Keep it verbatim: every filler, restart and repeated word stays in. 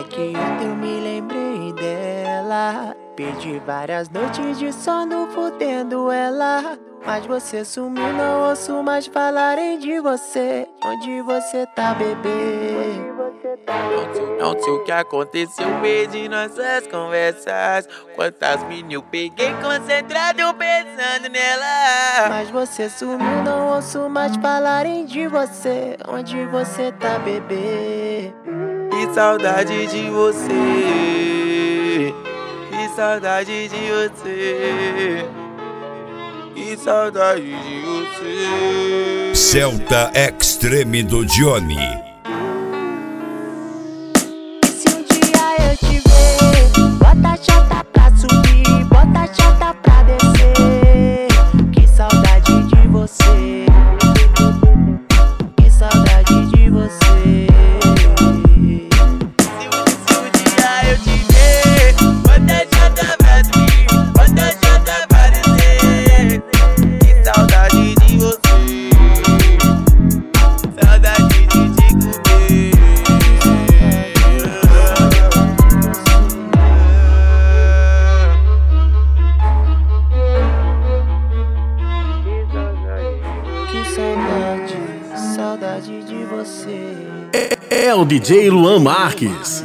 que eu me lembrei dela. Perdi várias noites de sono fudendo ela. Mas você sumiu, não ouço mais falarem de você. Onde você tá, bebê? Não sei, não sei o que aconteceu, perdi nossas conversas. Quantas mini eu peguei concentrado pensando nela. Mas você sumiu, não ouço mais falarem de você. Onde você tá, bebê? Que saudade de você. Que saudade de você. Que saudade de você. Celta Extreme do Johnny. E se um dia eu te ver, bota a chata pra subir, bota a chata pra descer. Que saudade de você. Que saudade de você. Se um, se um dia eu te ver, bota a chata pra subir, bota a chata pra descer. Que saudade de você. Saudade de te comer. Que saudade, saudade de você. É o D J Luan Marques.